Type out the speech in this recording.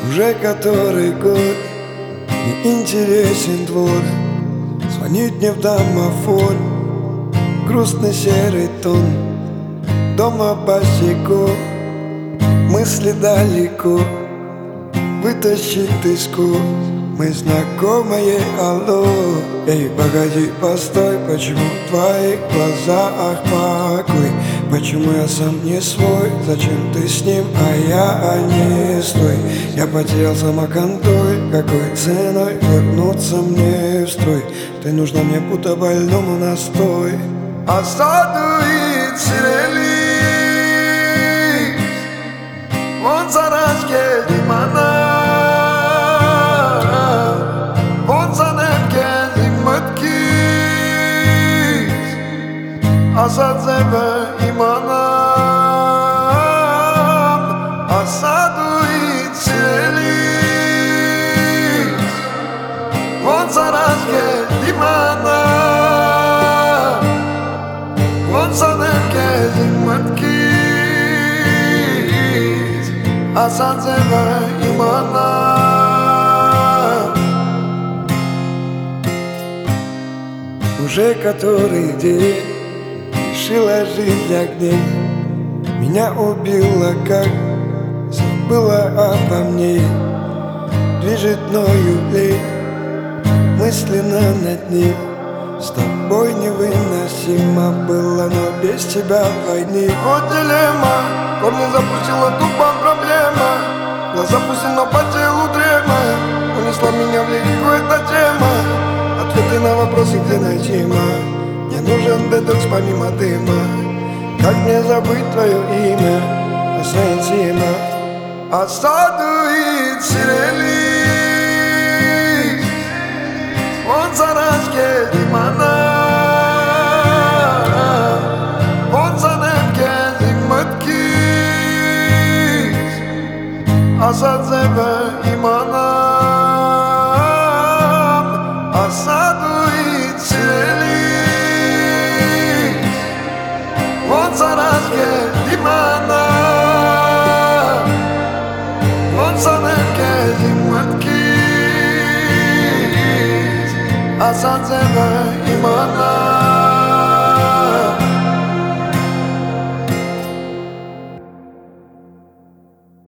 Уже который год не интересен двор. Звонит мне в домофон грустный серый тон. Дома босиком, мысли далеко, вытащить тоску. Мы знакомые, алло. Эй, погоди, постой, почему в твоих глазах покой? Почему я сам не свой? Зачем ты с ним, а я не стой? Я потерял самоконтроль, какой ценой вернуться мне в строй? Ты нужна мне будто больному настой. Осадует сирели, вон заражке лимона. Asadzeve imanam, asaduit selis, von zarazge limanam, von zanevke zimmatkis, asadzeve imanam. Уже который день лишила жизнь огней, меня убила, как забыла обо мне. Движет мною лень, мысленно над ней. С тобой невыносимо было, но без тебя войны. Вот дилемма, корни запустила тупо проблема. Глаза пустила по телу трема, унесла меня в лирику эта тема. Ответы на вопросы, где найти мне нужен детокс помимо дыма. Как мне забыть твое имя, Асаинсима? Асадуит сирели, вон заражке лимона, вон занемке зигматкис, Асадзеве иманам, асадуит сирели. Zarazge limana, von zanevke zimmatkis, asadzeve imana.